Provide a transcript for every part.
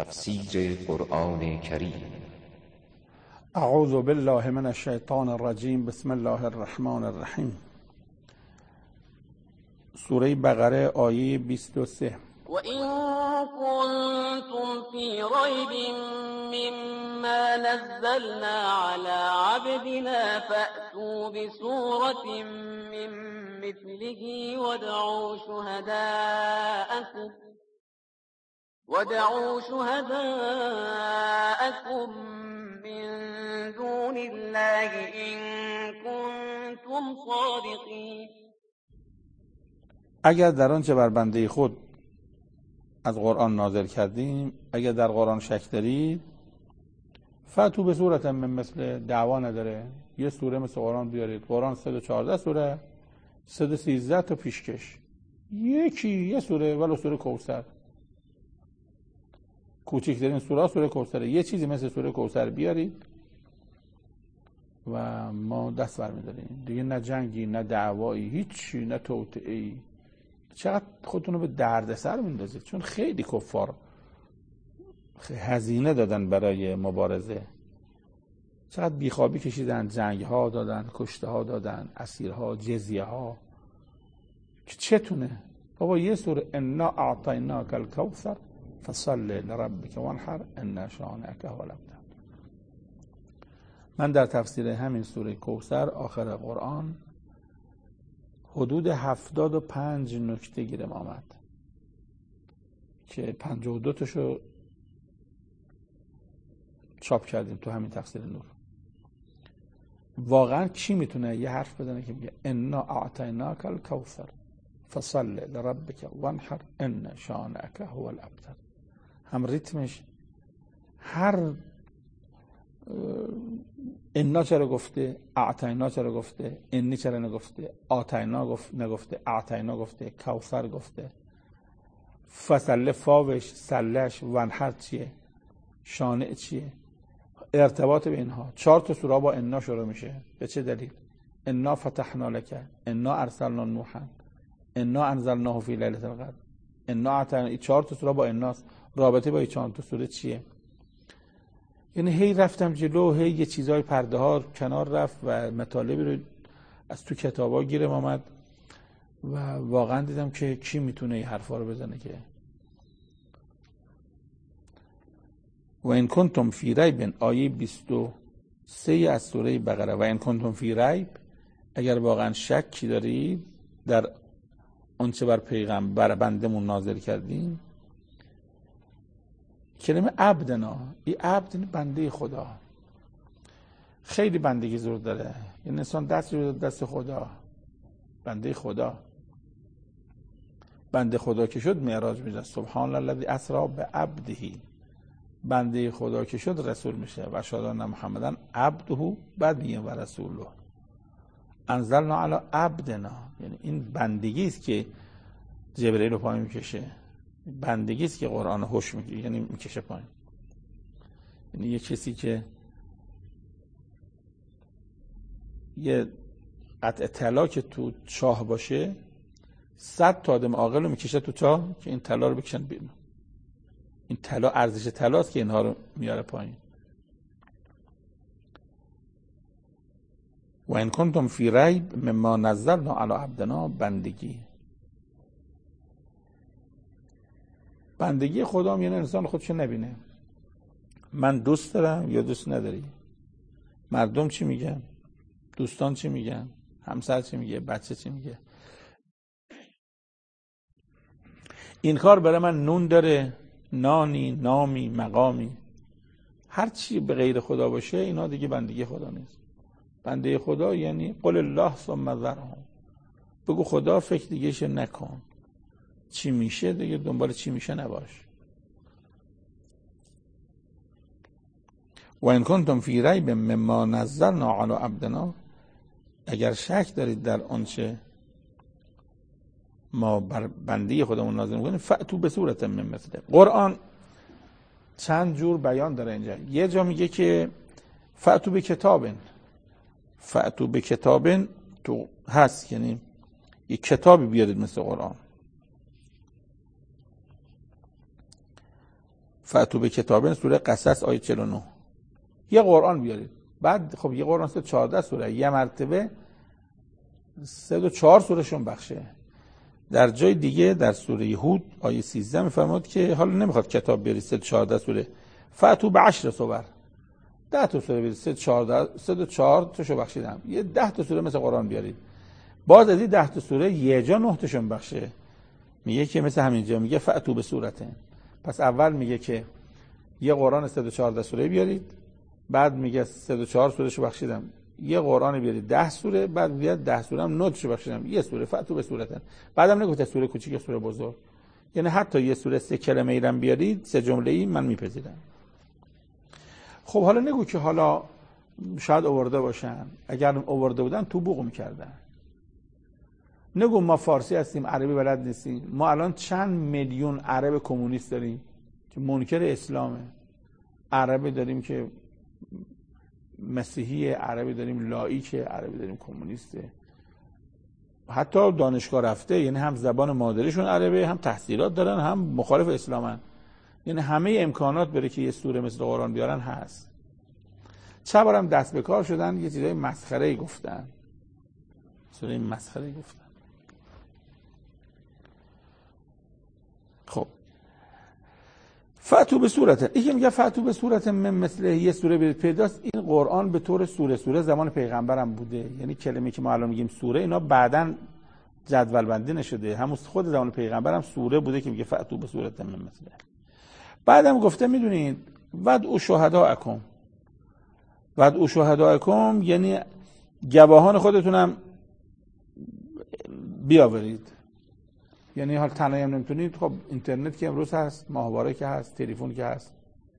تفسیر قرآن کریم. اعوذ بالله من الشیطان الرجیم. بسم الله الرحمن الرحیم. سوره بقره آیه 23. وَإِن كُنتُمْ فِي رَيْبٍ مِّمَّا نَزَّلْنَا عَلَىٰ عَبْدِنَا فَأْتُوا بِسُورَةٍ مِّن مِّثْلِهِ وَادْعُوا شُهَدَاءَكُم مِّن دُونِ اللَّهِ إِن كُنتُمْ صَادِقِينَ. اگر در آنچه بر بنده خود از قرآن نازل کردیم، اگر در قرآن شک دارید، فأتوا به صورت من مثل، دعوا نداره، یه سوره مثل قرآن بیارید. قرآن 114 سوره، 113 تا پیشکش، یه سوره، ولو سوره کوثر، کوچکترین سوره کوثر، یه چیزی مثل سوره کوثر بیارید و ما دست برمی‌داریم دیگه. نه جنگی، نه دعوایی، هیچی، نه توطئه‌ای. چقدر خودتون رو به دردسر میندازید، چون خیلی کفار هزینه دادن برای مبارزه، چقدر بیخوابی کشیدن، جنگ ها دادن، کشته ها دادن، اسیرها، جزیه ها. چتونه بابا؟ یه سوره انا اعطیناک الکوثر فصل لربک وانحر ان شانئک هو الابتر. من در تفسیر همین سوره کوثر آخر قرآن حدود 75 نکته گیرم آمد که 52 تاشو چاپ کردیم تو همین تفسیر نور. واقعا کی میتونه یه حرف بزنه که میگه انا اعطیناک الکوثر فصل لربک وانحر ان شانئک هو الابتر؟ هم ریتمش، هر انا چرا گفته، اعطینا چرا گفته، انی چرا نگفته، آتینا نگفته، اعطینا گفته، کوثر گفته، فصل فاوش، سلش، وانحر چیه، شانع چیه، ارتباط به اینها. 4 تا سوره با انا شروع میشه. به چه دلیل؟ انا فتحنا لک، انا ارسلنا نوحا، انا انزلناه فی لیلة القدر، انا اعطینا. 4 تا سوره با اناست. رابطه با این 4 تا سوره چیه؟ یعنی هی رفتم جلو، هی یه چیزای پرده ها کنار رفت و مطالبی رو از تو کتابا گیرم آمد و واقعا دیدم که کی میتونه این حرفا رو بزنه. که و این کنتم فی ریب، آیه 23 از سوره بقره. و این کنتم فی ریب، اگر واقعا شکی دارید در آنچه بر پیغمبر بندمون نازل کردیم. کلمه عبدنا، این عبد بنده خدا، خیلی بندگی زور داره. یعنی انسان دست خدا، بنده خدا. بنده خدا که شد معراج میشه، سبحان الذی اسری بعبده. بنده خدا که شد رسول میشه، و اشهد ان محمدن عبده بدیه و رسوله انزلنا علی عبدنا. یعنی این بندگی است که جبرئیل رو پایین میکشه، بندگی است که قرآن هوش میگیره، یعنی میکشه پایین. یعنی یه کسی که یه قطعه طلا که تو چاه باشه، 100 تا آدم عاقل رو میکشه تو چاه که این طلا رو بکشن بیرون. این طلا ارزش طلاست که اینها رو میاره پایین. و ان کنتم فی ریب مما نزلنا علی عبدنا، بندگی خدا هم یعنی انسان خودشو نبینه. من دوست دارم یا دوست نداری، مردم چی میگن، دوستان چی میگن، همسر چی میگه، بچه چی میگه. این کار برای من نون داره، نانی، نامی، مقامی، هر چی به غیر خدا باشه اینا دیگه بندگی خدا نیست. بنده خدا یعنی قل الله ثم ذرهم، بگو خدا، فکر دیگهش نکن، چی میشه دیگه دنبال چی میشه نباش. و ان کنتم فی ریب مما نزلنا علی عبدنا، اگر شک دارید در آنچه ما بر بنده خودمون نازل می‌کنیم، فأتوا بسورة من مثله. قرآن چند جور بیان داره اینجا. یه جا میگه که فأتوا بکتابن، فأتوا بکتابن تو هست، یعنی یه کتابی بیارید مثل قرآن. فاتو به کتابن سوره قصص آیه 49. یه قرآن بیارید. بعد خب یه قرآن 14 سوره، یه مرتبه 3 و 4 سورهشون بخشه. در جای دیگه در سوره هود آیه 13 میفرماد که حالا نمیخواد کتاب بیارید 3-14 سوره، فاتو به 10 سور، 10 تا سوره بیارید. 3-4 تاشو بخشیدم، یه 10 تا سوره مثل قرآن بیارید. باز از این 10 تا سوره یه جا 9 تاشون بخشه، میگه که مثل همینجا میگه فاتو به سورته. پس اول میگه که یه قرآن 314 سوره بیارید، بعد میگه 3-4 سورهشو بخشیدم، یه قرآن بیارید 10 سوره، بعد میگه 10 سوره هم 9 تاشو بخشیدم، یه سوره فاتو به سورته. بعدم نگفته سوره کوچیک یا سوره بزرگ، یعنی حتی یه سوره 3 کلمه ایرم بیارید 3 جمله ای من میپذیرم. خب حالا نگو که حالا شاید آورده باشن، اگر آورده بودن تو بوق میکردن. نگو ما فارسی هستیم عربی بلد نیستیم. ما الان چند میلیون عرب کمونیست داریم که منکر اسلامه، عربی داریم که مسیحی، عربی داریم لاییکه، عربی داریم کمونیسته، حتی دانشگاه رفته، یعنی هم زبان مادریشون عربه، هم تحصیلات دارن، هم مخالف اسلامن. یعنی همه امکانات بره که یه سوره مثل قرآن بیارن هست. چه بارم دست به کار شدن یه چیزای مسخره‌ای گفتن، سوره مسخره‌ای گفتن. خب فاتو به صورت، این میگه فاتو به صورت مثل یه سوره برید پیداست. این قرآن به طور سوره زمان پیغمبرم بوده، یعنی کلمه که ما الان میگیم سوره اینا بعداً جدول بندی نشده، همون خود زمان پیغمبرم سوره بوده که میگه فاتو به صورت مثل. بعدم گفته میدونید ودعوا شهداءکم، ودعوا شهداءکم یعنی گواهان خودتونم بیاورید. یعنی حال تنهایی هم نمیتونید، خب اینترنت که امروز هست، ماهواره که هست، تلفن که هست.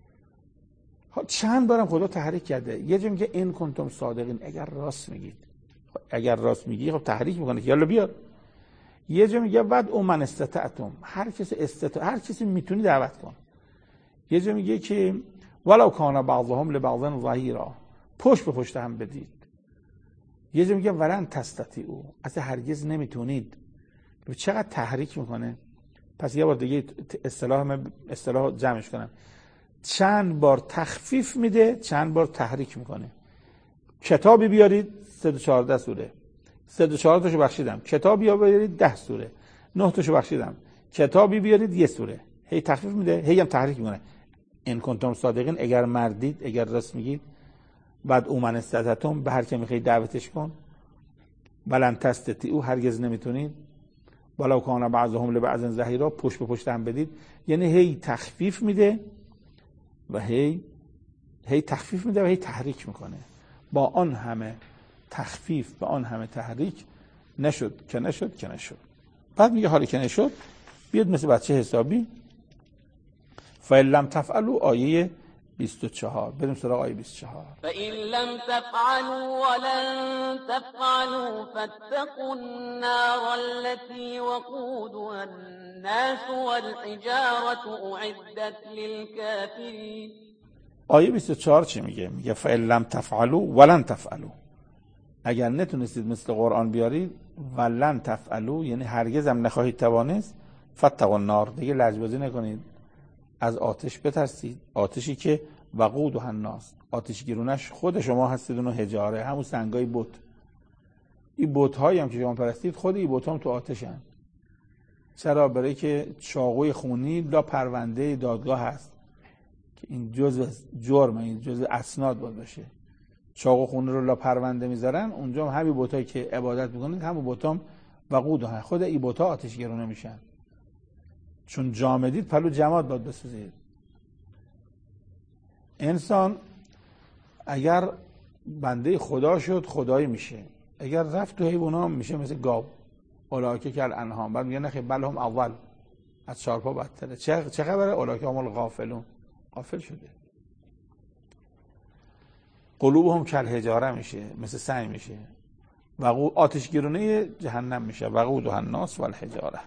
چند بارم خدا تحریک کرده. یه جا میگه این کنتم صادقین، اگر راست میگید. خب اگر راست میگی خب تحریک میکنه که یالا بیار. یه جا میگه ودعوا من استطعتم، هر کسی میتونی دعوت کن. یه جا میگه که ولو کان بعضهم لبعض ظهیرا، پشت به پشت هم بدید. یه جا میگه ولن تستطیعوا، اصلا هرگز نمیتونید. چقدر تحریک میکنه. پس یه بار دیگه اصطلاح جمعش کنم، چند بار تخفیف میده، چند بار تحریک میکنه. کتابی بیارید 314 سوره، 314 تاشو بخشیدم. کتابی بیارید 10 سوره، 9 تاشو بخشیدم. کتابی بیارید 1 سوره. هی تخفیف میده، هی هم تحریک میکنه. ان کنتم صادقین، اگر مردید، اگر راست میگید. بعد اومن استطعتم، به هر کی میخوای دعوتش کن. ولن تستطیعوا، هرگز نمیتونید. ولو کان بعضهم لبعض ظهیرا، پشت به پشت هم بدید. یعنی هی تخفیف میده و هی تخفیف میده و هی تحریک میکنه. با آن همه تخفیف، با آن همه تحریک نشد که نشد که نشد. بعد میگه حالی که نشد بیاد مثل بچه حسابی. فإن لم تفعلوا آیه 24. بریم سراغ آیه 24. فإن لم تفعلوا ولن تفعلوا فاتقوا النار التي وقودها الناس والحجارة أعدت للكافرين. آیه 24 چی میگه؟ میگه فإن لم تفعلوا ولن تفعلوا، اگر نتونستید مثل قرآن بیارید، ولن تفعلوا یعنی هرگز هم نخواهید توانست، فاتقوا النار، دیگه لجبازی نکنید، از آتش بترسید. آتشی که وقودها الناس، آتش گیرونش خود شما هستید، اونو حجاره، همون سنگای بت. این بت هایی هم که شما پرستید، خود این بت هم تو آتشن. چرا؟ برای که چاقوی خونی لا پرونده دادگاه هست که این جزء جرم، این جزء اسناد باید باشه. چاقو خونی رو لا پرونده میذارن، اونجا هم همین بت هایی که عبادت میکنید، همون بت هم وقودها، خود این بت ها آتش گرونه میشن. چون جامدید پلو جماد باید بسوزید. انسان اگر بنده خدا شد خدایی میشه، اگر رفت تو حیونا میشه مثل گاو. اولئک کالانعام. بعد میگه نخیر بل هم اول، از چارپا بدتره. چه خبره؟ اولئک هم الغافلون، غافل شده. قلوبهم کالحجاره میشه، مثل سنگ میشه. آتش گرونه جهنم میشه. وقودها الناس والحجاره.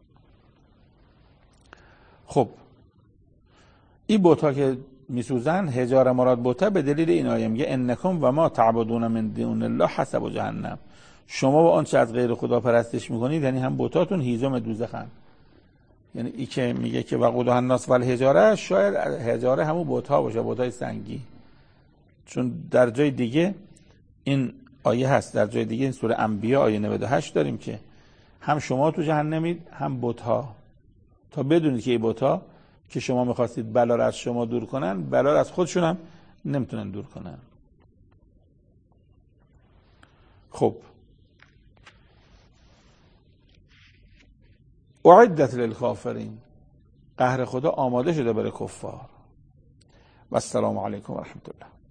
خب این بوتا که میسوزن، حجاره مراد بوتا، به دلیل این آیه میگه انکم و ما تعبدون من دون الله حسب جهنم، شما و آنچه از غیر خدا پرستش میکنید، یعنی هم بوتاتون هیزم دوزخن. یعنی ای که میگه که وقودها الناس و الحجاره، شاید حجاره همون بت‌ها باشه، بت‌های سنگی. چون در جای دیگه این آیه هست، در جای دیگه این سوره انبیاء آیه 98 داریم که هم شما تو جهنمید هم بت‌ها، تا بدونید که این بت‌ها که شما می‌خواستید بلا را از شما دور کنن، بلا را از خودشون هم نمیتونن دور کنن. خب اعدت للکافرین، قهر خدا آماده شده برای کفار. و السلام علیکم و رحمت الله.